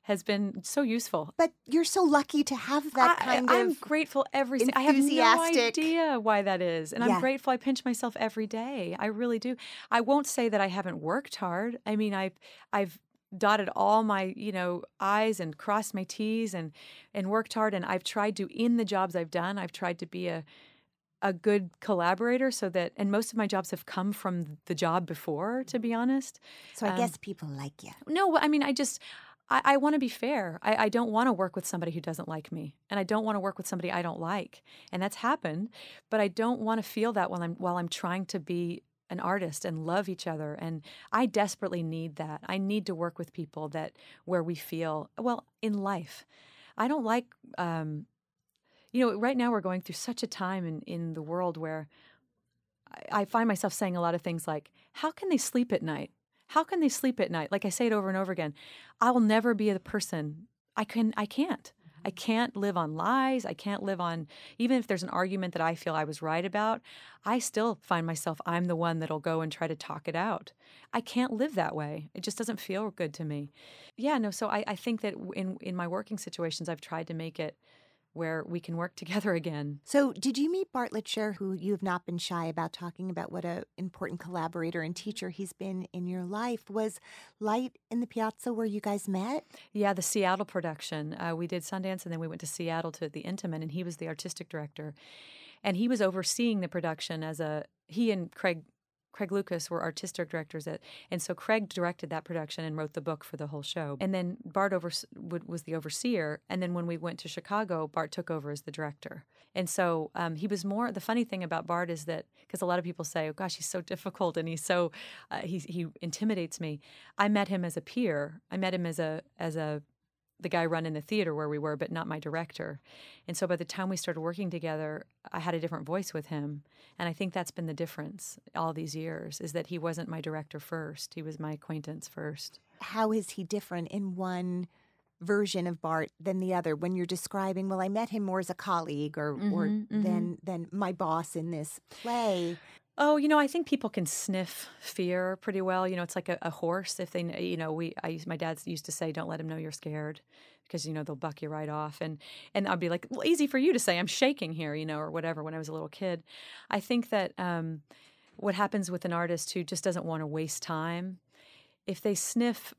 has been so useful. But you're so lucky to have that I, kind I'm of grateful every I have no enthusiastic- idea why that is. And Yeah. I'm grateful I pinch myself every day. I really do. I won't say that I haven't worked hard. I mean, I've I've dotted all my, you know, I's and crossed my T's and and worked hard. And I've tried to, in the jobs I've done, I've tried to be a a good collaborator so that, and most of my jobs have come from the job before, to be honest. So I Um, guess people like you. No, I mean, I just, I, I want to be fair. I, I don't want to work with somebody who doesn't like me, and I don't want to work with somebody I don't like, and that's happened. But I don't want to feel that while I'm while I'm trying to be an artist and love each other. And I desperately need that. I need to work with people that where we feel well in life. I don't like. Um, You know, right now we're going through such a time in, in the world where I, I find myself saying a lot of things like, how can they sleep at night? How can they sleep at night? Like I say it over and over again. I will never be the person. I can. I can't. I can't live on lies. I can't live on, even if there's an argument that I feel I was right about, I still find myself, I'm the one that'll go and try to talk it out. I can't live that way. It just doesn't feel good to me. Yeah, no, so I, I think that in, in my working situations, I've tried to make it where we can work together again. So did you meet Bartlett Sher, who you have not been shy about talking about what an important collaborator and teacher he's been in your life? Was Light in the Piazza where you guys met? Yeah, the Seattle production. Uh, we did Sundance, and then we went to Seattle to the Intiman, and he was the artistic director. And he was overseeing the production as a, he and Craig Craig Lucas were artistic directors, at, and so Craig directed that production and wrote the book for the whole show. And then Bart over, was the overseer, and then when we went to Chicago, Bart took over as the director. And so um, he was more, the funny thing about Bart is that, because a lot of people say, oh gosh, he's so difficult and he's so, uh, he, he intimidates me. I met him as a peer. I met him as a, as a, the guy running the theater where we were, but not my director. And so by the time we started working together, I had a different voice with him. And I think that's been the difference all these years, is that he wasn't my director first. He was my acquaintance first. How is he different in one version of Bart than the other when you're describing, well, I met him more as a colleague or, mm-hmm, or mm-hmm. than, than my boss in this play? Oh, you know, I think people can sniff fear pretty well. You know, it's like a, a horse. If they, you know, we, I used, my dad used to say, don't let them know you're scared because, you know, they'll buck you right off. And, and I'd be like, well, easy for you to say, I'm shaking here, you know, or whatever when I was a little kid. I think that um, what happens with an artist who just doesn't want to waste time, if they sniff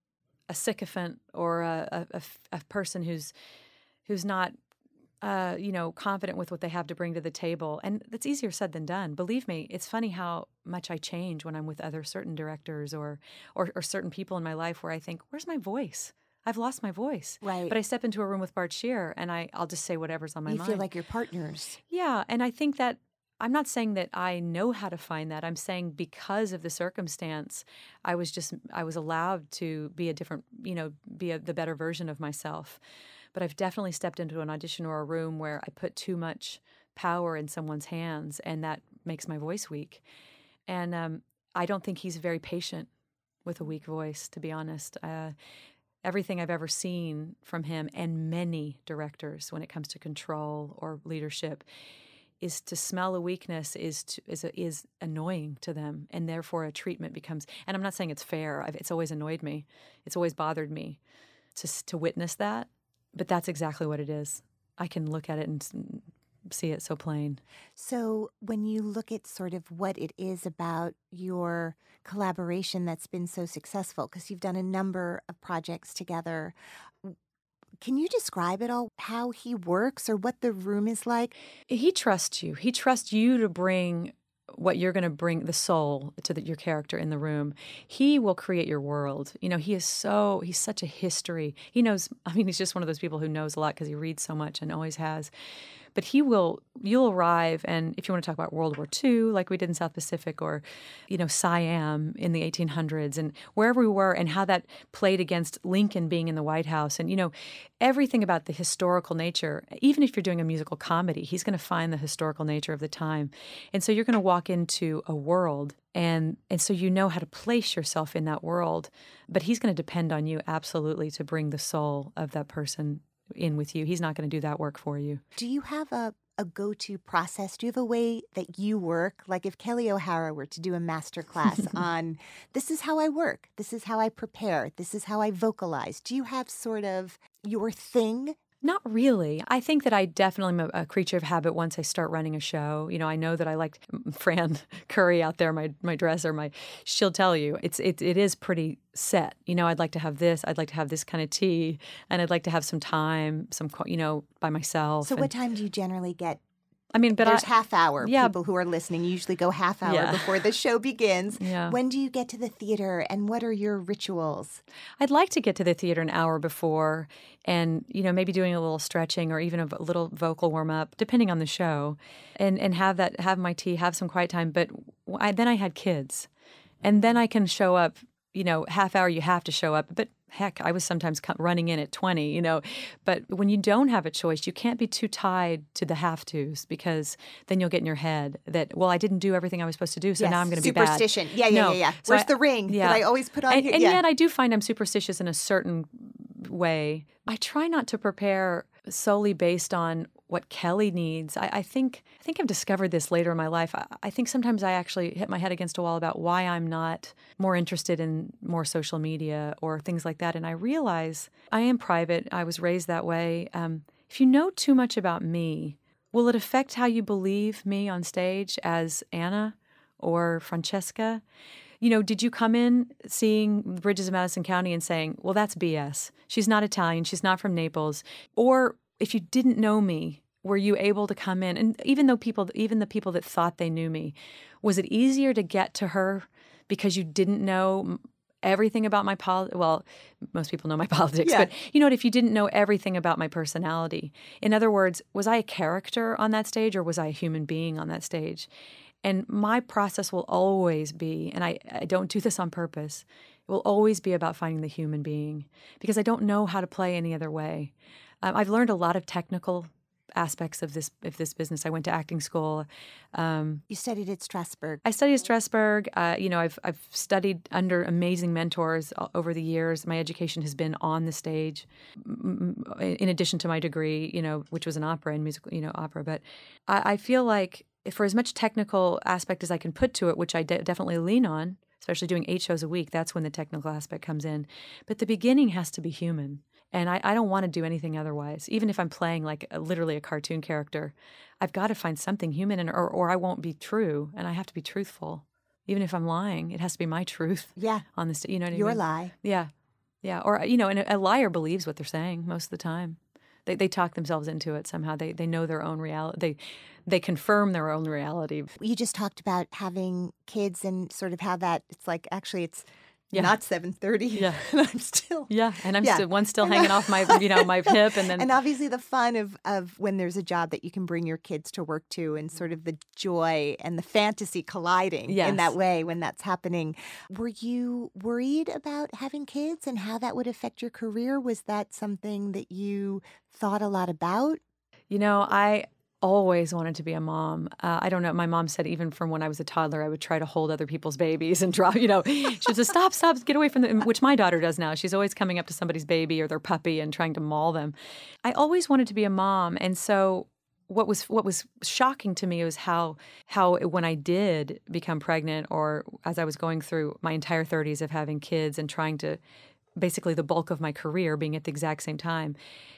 a sycophant or a, a, a person who's, who's not, Uh, you know, confident with what they have to bring to the table. And that's easier said than done. Believe me, it's funny how much I change when I'm with other certain directors or, or or certain people in my life where I think, where's my voice? I've lost my voice. Right. But I step into a room with Bart Sher and I, I'll just say whatever's on my you mind. You feel like you're partners. Yeah. And I think that I'm not saying that I know how to find that. I'm saying because of the circumstance, I was just, I was allowed to be a different, you know, be a, the better version of myself. But I've definitely stepped into an audition or a room where I put too much power in someone's hands, and that makes my voice weak. And um, I don't think he's very patient with a weak voice, to be honest. Uh, everything I've ever seen from him and many directors when it comes to control or leadership is to smell a weakness is to, is is annoying to them, and therefore a treatment becomes. And I'm not saying it's fair. I've, it's always annoyed me. It's always bothered me to to witness that. But that's exactly what it is. I can look at it and see it so plain. So when you look at sort of what it is about your collaboration that's been so successful, because you've done a number of projects together, can you describe it all, how he works or what the room is like? He trusts you. He trusts you to bring what you're going to bring, the soul to the, your character in the room. He will create your world. You know, he is so, he's such a history. He knows, I mean, he's just one of those people who knows a lot because he reads so much and always has. But he will, you'll arrive, and if you want to talk about World War Two, like we did in South Pacific, or, you know, Siam in the eighteen hundreds, and wherever we were, and how that played against Lincoln being in the White House, and, you know, everything about the historical nature, even if you're doing a musical comedy, he's going to find the historical nature of the time. And so you're going to walk into a world, and and so you know how to place yourself in that world, but he's going to depend on you absolutely to bring the soul of that person in with you. He's not going to do that work for you. Do you have a, a go-to process? Do you have a way that you work? Like if Kelly O'Hara were to do a master class on this is how I work, this is how I prepare, this is how I vocalize. Do you have sort of your thing? Not really. I think that I definitely am a creature of habit once I start running a show. You know, I know that I like Fran Curry out there, my my dresser, my she'll tell you it's it it is pretty set. You know, I'd like to have this, I'd like to have this kind of tea, and I'd like to have some time, some you know, by myself. So and, what time do you generally get? I mean, but There's I, half hour. Yeah. People who are listening usually go half hour Yeah. before the show begins. Yeah. When do you get to the theater, and what are your rituals? I'd like to get to the theater an hour before and, you know, maybe doing a little stretching or even a v- little vocal warm-up, depending on the show, and, and have that, have my tea, have some quiet time. But I, then I had kids, and then I can show up, you know, half hour you have to show up. But heck, I was sometimes co- running in at twenty, you know. But when you don't have a choice, you can't be too tied to the have-tos because then you'll get in your head that, well, I didn't do everything I was supposed to do, so Yes, now I'm going to be bad. superstition. Yeah, yeah, No. yeah, yeah. So Where's I- the ring yeah. that I always put on And, here? and yeah. yet I do find I'm superstitious in a certain way. I try not to prepare solely based on what Kelly needs. I, I think I think I've discovered this later in my life. I, I think sometimes I actually hit my head against a wall about why I'm not more interested in more social media or things like that. And I realize I am private. I was raised that way. Um, if you know too much about me, will it affect how you believe me on stage as Anna or Francesca? You know, did you come in seeing Bridges of Madison County and saying, well, that's B S. She's not Italian. She's not from Naples. Or if you didn't know me, were you able to come in? And even though people, even the people that thought they knew me, was it easier to get to her because you didn't know everything about my politics? Well, most people know my politics, Yeah. but you know what? If you didn't know everything about my personality, in other words, was I a character on that stage or was I a human being on that stage? And my process will always be, and I, I don't do this on purpose, it will always be about finding the human being because I don't know how to play any other way. Um, I've learned a lot of technical aspects of this of this business. I went to acting school. Um, You studied at Strasberg. I studied at Strasberg. Uh, you know, I've I've studied under amazing mentors o- over the years. My education has been on the stage, m- m- in addition to my degree, you know, which was an opera and musical, you know, opera. But I, I feel like for as much technical aspect as I can put to it, which I de- definitely lean on, especially doing eight shows a week, that's when the technical aspect comes in. But the beginning has to be human. And I, I don't want to do anything otherwise. Even if I'm playing like a, literally a cartoon character, I've got to find something human, in, or, or I won't be true. And I have to be truthful. Even if I'm lying, it has to be my truth. Yeah. On this, you know what I Your mean? lie. Yeah. Yeah. Or, you know, and a, a liar believes what they're saying most of the time. They they talk themselves into it somehow. They they know their own reality. They they confirm their own reality. You just talked about having kids and sort of how that, it's like, actually, it's Yeah. not seven thirty. Yeah. And I'm still. Yeah, and I'm Yeah. still one still hanging off my you know my hip, and then And obviously the fun of, of when there's a job that you can bring your kids to work to and sort of the joy and the fantasy colliding in Yes. that way when that's happening. Were you worried about having kids and how that would affect your career? Was that something that you thought a lot about? You know, I always wanted to be a mom. Uh, I don't know. My mom said even from when I was a toddler, I would try to hold other people's babies and drop, you know, she would say, stop, stop, get away from them, which my daughter does now. She's always coming up to somebody's baby or their puppy and trying to maul them. I always wanted to be a mom. And so what was what was shocking to me was how how when I did become pregnant, or as I was going through my entire thirties of having kids and trying to basically the bulk of my career being at the exact same time,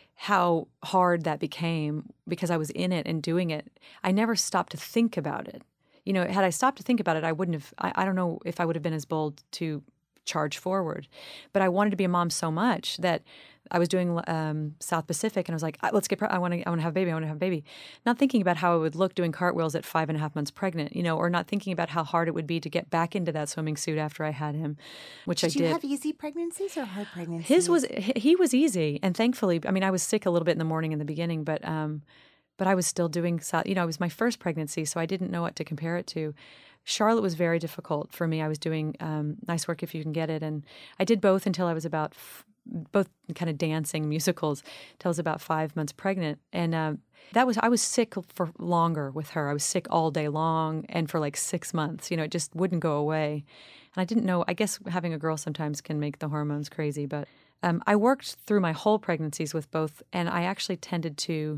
how hard that became because I was in it and doing it. I never stopped to think about it. You know, had I stopped to think about it, I wouldn't have, I, I don't know if I would have been as bold to charge forward. But I wanted to be a mom so much that I was doing um, South Pacific, and I was like, let's get, pre- I want to, I want to have a baby, I want to have a baby. Not thinking about how I would look doing cartwheels at five and a half months pregnant, you know, or not thinking about how hard it would be to get back into that swimming suit after I had him, which Did I did. you have easy pregnancies or hard pregnancies? His was he he was easy, and thankfully, I mean, I was sick a little bit in the morning in the beginning, but um, but I was still doing, so- you know, it was my first pregnancy, so I didn't know what to compare it to. Charlotte was very difficult for me. I was doing um, Nice Work If You Can Get It, and I did both until I was about f- both kind of dancing musicals till I was about five months pregnant, and um, that was I was sick for longer with her. I was sick all day long, and for like six months. You know, it just wouldn't go away, and I didn't know. I guess having a girl sometimes can make the hormones crazy, but um, I worked through my whole pregnancies with both, and I actually tended to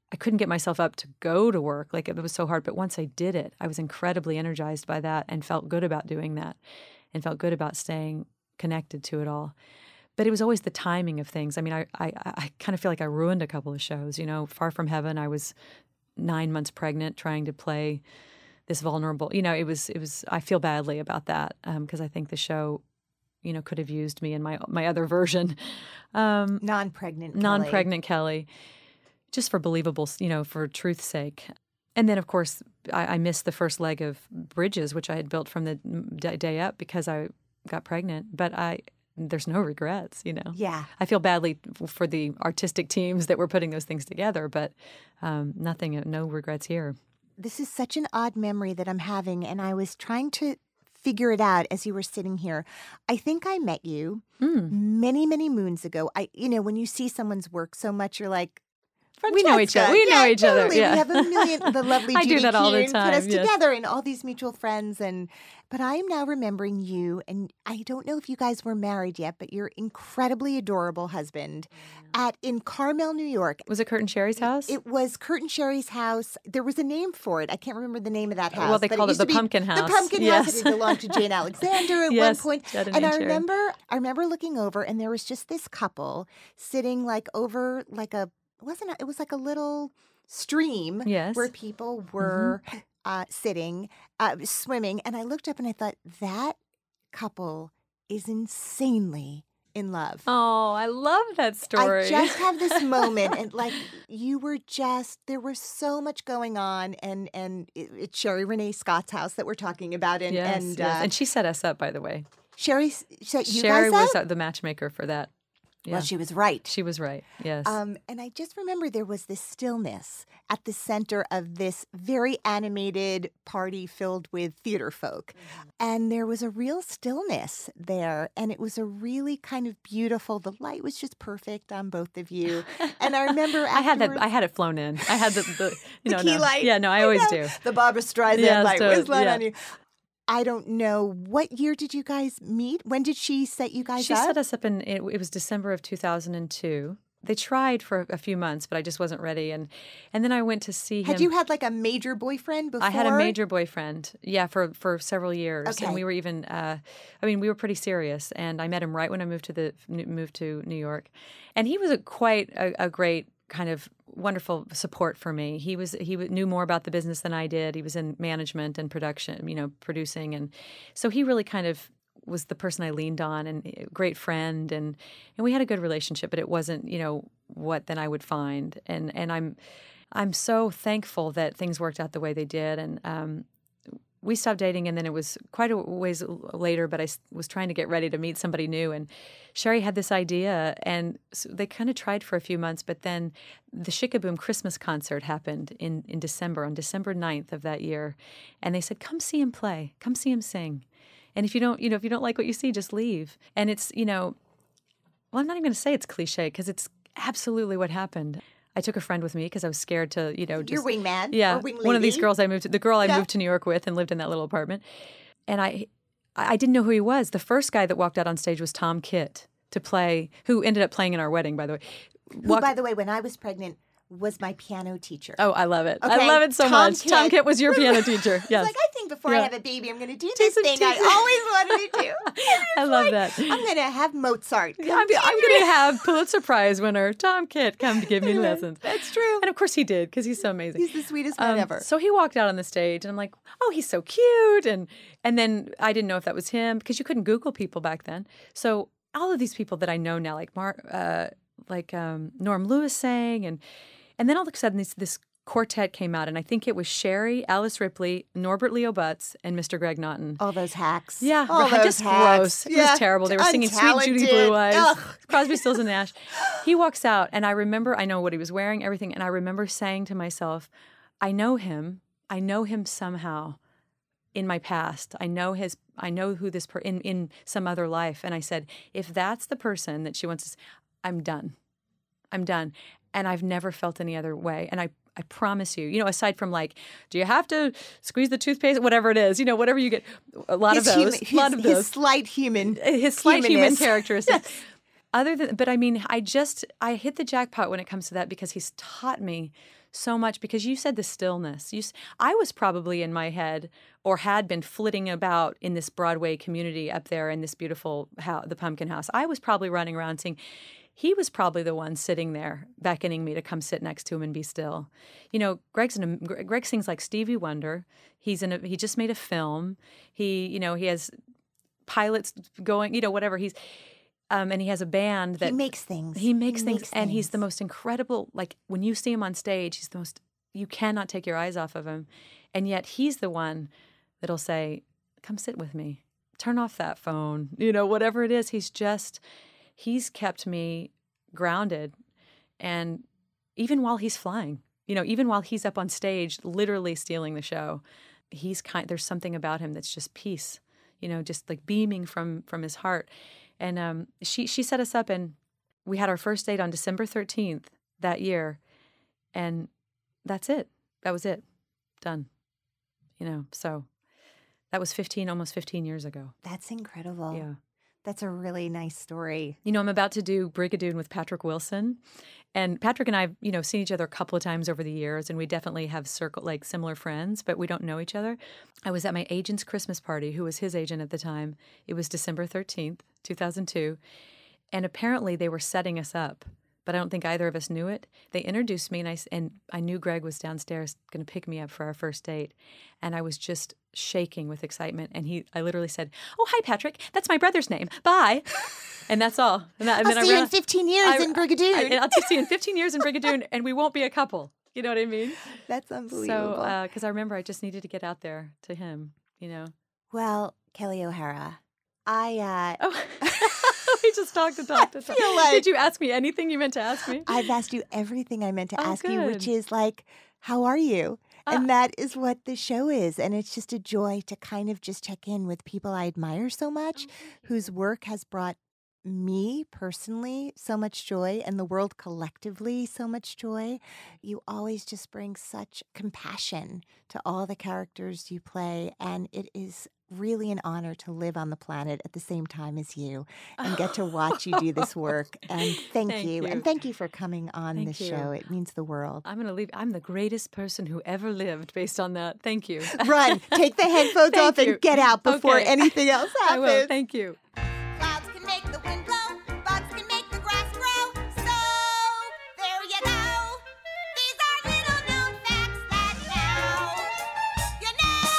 I couldn't get myself up to go to work. Like, it was so hard. But once I did it, I was incredibly energized by that and felt good about doing that and felt good about staying connected to it all. But it was always the timing of things. I mean, I, I, I kind of feel like I ruined a couple of shows. You know, Far From Heaven, I was nine months pregnant trying to play this vulnerable, you know, it was, it was, I feel badly about that because um, I think the show, you know, could have used me in my my other version. Um, non-pregnant Kelly. Non-pregnant Kelly. Just for believable, you know, for truth's sake. And then, of course, I, I missed the first leg of Bridges, which I had built from the d- day up because I got pregnant. But I, there's no regrets, you know. Yeah. I feel badly for the artistic teams that were putting those things together, but um, nothing, no regrets here. This is such an odd memory that I'm having, and I was trying to figure it out as you were sitting here. I think I met you mm. many, many moons ago. I, you know, when you see someone's work so much, you're like, we know each other. We yeah, know each totally. other. Yeah. We have a million. The lovely I Judy do that all the Kuhn time. put us yes. together, and all these mutual friends. And but I am now remembering you, and I don't know if you guys were married yet, but your incredibly adorable husband at in Carmel, New York. Was it Curtin Sherry's house? It was Curtin Sherry's house. There was a name for it. I can't remember the name of that house. Well, they called it, it the be, Pumpkin House. The Pumpkin yes. House. It belonged to Jane Alexander at yes, one point. Judd and And I Sherry. remember, I remember looking over, and there was just this couple sitting like over like a it wasn't a, it was like a little stream yes. where people were mm-hmm. uh, sitting, uh, swimming, and I looked up and I thought that couple is insanely in love. Oh, I love that story. I just have this moment, and like you were just there was so much going on, and and it, it's Sherry Renee Scott's house that we're talking about, and yes, and yes. Uh, and she set us up, by the way. Sherry set you Sherry guys was up? the matchmaker for that. Yeah. Well, she was right. She was right. Yes. Um, and I just remember there was this stillness at the center of this very animated party filled with theater folk. Mm-hmm. And there was a real stillness there. And it was a really kind of beautiful, the light was just perfect on both of you. And I remember I had that. afterwards- I had it flown in. I had the, the you the know, key no. light. Yeah, no, I, I always know. do. The Barbara Streisand Yes, light to- was light yeah. on you. I don't know. What year did you guys meet? When did she set you guys She up? set us up in, it, it was December of two thousand two. They tried for a few months, but I just wasn't ready. And and then I went to see him. Had you had like a major boyfriend before? I had a major boyfriend, yeah, for, for several years. Okay. And we were even, uh, I mean, we were pretty serious. And I met him right when I moved to the moved to New York. And he was a, quite a, a great kind of wonderful support for me. He was he knew more about the business than I did. He was in management and production, you know, producing, and so he really kind of was the person I leaned on, and a great friend, and and we had a good relationship. But it wasn't, you know, what then I would find, and and I'm I'm so thankful that things worked out the way they did, and um, we stopped dating, and then it was quite a ways later, but I was trying to get ready to meet somebody new, and Sherry had this idea, and so they kind of tried for a few months, but then the Shikaboom Christmas concert happened in, in December, on December ninth of that year, and they said, come see him play, come see him sing, and if you don't, you know, if you don't like what you see, just leave. And it's, you know, well, I'm not even going to say it's cliche, because it's absolutely what happened. I took a friend with me because I was scared to, you know, just... Your wingman? Yeah. Or wing One of these lady? girls I moved to, the girl I Yeah. moved to New York with and lived in that little apartment. And I I didn't know who he was. The first guy that walked out on stage was Tom Kitt to play, who ended up playing in our wedding, by the way. Who, Walked- by the way, when I was pregnant, was my piano teacher. Oh, I love it. Okay, I love it so Tom much. Kitt. Tom Kitt was your piano teacher. It's Yes. like, I think before I Yeah. have a baby, I'm going to do this some thing I teaching. always wanted to do. I love that. I'm going to have Mozart. I'm, I'm going to have Pulitzer Prize winner Tom Kitt come to give me lessons. That's true. And of course he did, because he's so amazing. He's the sweetest man Um, ever. So he walked out on the stage, and I'm like, oh, he's so cute. And and then I didn't know if that was him, because you couldn't Google people back then. So all of these people that I know now, like Mar, uh, like um, Norm Lewis sang, and and then all of a sudden this this quartet came out, and I think it was Sherry, Alice Ripley, Norbert Leo Butz, and Mister Greg Naughton. All those hacks. Yeah, All right, those just hacks. gross. It Yeah. was terrible. They were singing Sweet Judy Untalented. Blue Eyes, Ugh. Crosby, Stills, and Nash. He walks out, and I remember, I know what he was wearing, everything, and I remember saying to myself, I know him. I know him somehow in my past. I know his. I know who this per in in some other life. And I said, if that's the person that she wants to, s- I'm done. I'm done. And I've never felt any other way. And I. I promise you, you know, aside from like, do you have to squeeze the toothpaste? Whatever it is, you know, whatever you get, a lot His of those, human- a lot his- of his those. slight human. His slight human humanness. characteristics. Other than, but I mean, I just, I hit the jackpot when it comes to that, because he's taught me so much because you said the stillness. You, I was probably in my head or had been flitting about in this Broadway community up there in this beautiful house, the Pumpkin House. I was probably running around saying, he was probably the one sitting there beckoning me to come sit next to him and be still. You know, Greg's in a, Greg sings like Stevie Wonder. He's in a, he just made a film. He, you know, he has pilots going, you know, whatever. He's, um, and he has a band that he makes things. He makes he things, makes and things. he's the most incredible. Like when you see him on stage, he's the most. You cannot take your eyes off of him, and yet he's the one that'll say, "Come sit with me. Turn off that phone." You know, whatever it is. He's just. He's kept me grounded, and even while he's flying, you know, even while he's up on stage, literally stealing the show, he's kind. There's something about him that's just peace, you know, just like beaming from from his heart. And um, she she set us up, and we had our first date on December thirteenth that year, and that's it. That was it, done. You know, so that was fifteen, almost fifteen years ago. That's incredible. Yeah. That's a really nice story. You know, I'm about to do Brigadoon with Patrick Wilson. And Patrick and I have, you know, seen each other a couple of times over the years, and we definitely have circle like similar friends, but we don't know each other. I was at my agent's Christmas party, who was his agent at the time. It was December thirteenth, two thousand two. And apparently they were setting us up, but I don't think either of us knew it. They introduced me, and I, and I knew Greg was downstairs going to pick me up for our first date. And I was just shaking with excitement. And he, I literally said, "Oh, hi, Patrick. That's my brother's name. Bye." And that's all. And, that, and I'll then see I you ran, in fifteen years I, in Brigadoon. I, I, I'll see you in fifteen years in Brigadoon, and we won't be a couple. You know what I mean? That's unbelievable. So, because uh, I remember I just needed to get out there to him, you know. Well, Kelly O'Hara, I... Uh, oh. We just talked to talk to talk. feel like- Did you ask me anything you meant to ask me? I've asked you everything I meant to Oh, ask you, which good. is like, how are you? Uh, And that is what the show is. And it's just a joy to kind of just check in with people I admire so much, whose work has brought me personally so much joy and the world collectively so much joy. You always just bring such compassion to all the characters you play. And it is really an honor to live on the planet at the same time as you and get to watch you do this work. And thank, Thank you. you. And thank you for coming on Thank the you. show. It means the world. I'm going to leave. I'm the greatest person who ever lived based on that. Thank you. Run, take the headphones Thank off you. and get out before Okay. anything else I happens. will. Thank you. Clouds can make the wind blow, bugs can make the grass grow. So, there you go. These are little known facts that now you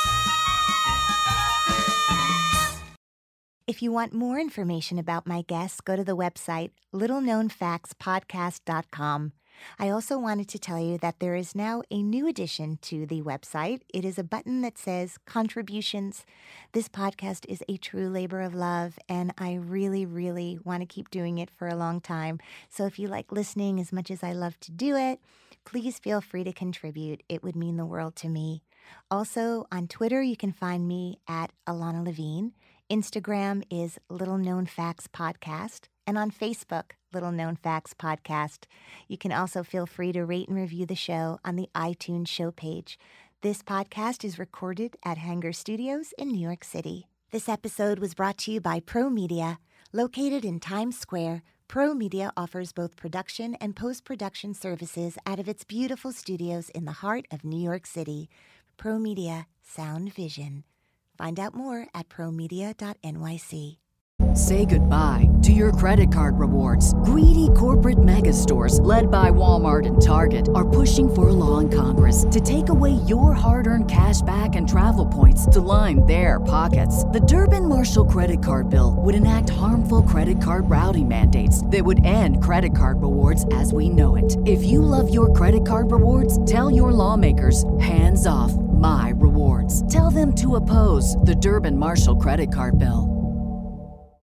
know. If you want more information about my guests, go to the website little known facts podcast dot com. I also wanted to tell you that there is now a new addition to the website. It is a button that says contributions. This podcast is a true labor of love, and I really, really want to keep doing it for a long time. So if you like listening as much as I love to do it, please feel free to contribute. It would mean the world to me. Also, on Twitter, you can find me at Alana Levine. Instagram is Little Known Facts Podcast. And on Facebook, Little Known Facts Podcast. You can also feel free to rate and review the show on the iTunes show page. This podcast is recorded at Hanger Studios in New York City. This episode was brought to you by Pro Media. Located in Times Square, Pro Media offers both production and post-production services out of its beautiful studios in the heart of New York City. Pro Media, sound vision. Find out more at pro media dot n y c. Say goodbye to your credit card rewards. Greedy corporate mega stores, led by Walmart and Target, are pushing for a law in Congress to take away your hard-earned cash back and travel points to line their pockets. The Durbin-Marshall credit card bill would enact harmful credit card routing mandates that would end credit card rewards as we know it. If you love your credit card rewards, tell your lawmakers, hands off my rewards. Tell them to oppose the Durbin-Marshall credit card bill.